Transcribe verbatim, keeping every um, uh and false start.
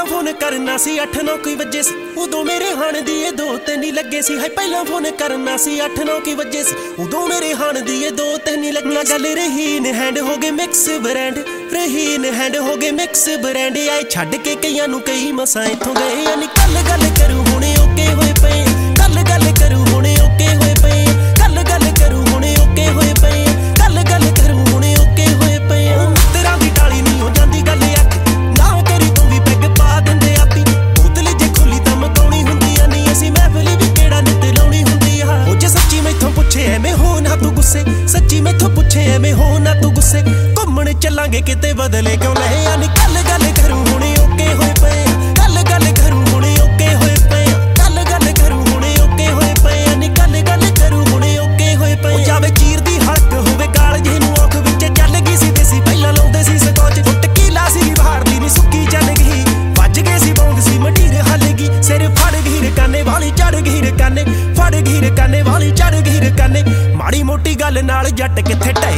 Phone करना सी अठ नौ की वजे सी उदों मेरे हाण दिए दो तीन ही लगे सी। हाय पहला फोन करना सी अठ नौ की वजे सी उदों मेरे हाण दिए दो तीन ही लगे। गल रहीन हैंड हो गए मिक्स ब्रांड, रहीन हैंड हो गए मिक्स ब्रांड। आए छड्ड के कईयां नूं कई मसां इत्थों गए। यानी कल गल करूं हुणे ओके होए पए, कल गल करूं हुणे ओके होए पए, कल गल करूं हुणे ओके होए पए, कल गल करूं हुणे ओके होए पए। तेरा दी टाली नहीं हो जांदी गल अख ना करी तूं भी पैग पा दिंदे आपी। बोतल जे खुली तां मकाउणी हुंदी आ नहीं असीं महफिल भी केड़ा नित लाउणी हुंदी आ। ओ जे सच्ची मैथों पुछे एवें हो ना तू गुस्से, सच्ची मैथों पुछे एवें हो ना तू गुस्से। घुम्मण चलांगे किते बदले क्यों ले। यानी कल गल करूं हुणे ओके होए पए, कल गल करूं हुणे ओके होए पए, कल गल करूं हुणे ओके होए पए। यानी कल गल करूं हुणे ओके होए पए। ओ जावे चीर दी हलक होवे काल जे नूं औख विच चल गई सी देसी पहिलां लाउंदे सी ਸਕੋਚ। ਫੁੱਟ ਕੀ ਲਾ ਸੀ ਬਾਹਰਲੀ ਨੀ ਸੁੱਕੀ ਚੱਲ ਗਈ, ਵੱਜ ਗਏ ਸੀ ਬੌਂਗ ਸੀ ਮੰਡੀਰ ਹੱਲ ਗਈ। ਸਿਰ ਫੜ ਗਈ ਰਕਾਨੇ ਵਾਲੀ ਚੜ ਗਈ ਰਕਾਨੇ, ਫੜ ਗਈ ਰਕਾਨੇ ਵਾਲੀ ਚੜ ਗਈ ਰਕਾਨੇ। ਮਾੜੀ ਮੋਟੀ ਗੱਲ ਨਾਲ ਜੱਟ ਕਿੱਥੇ ਢਏ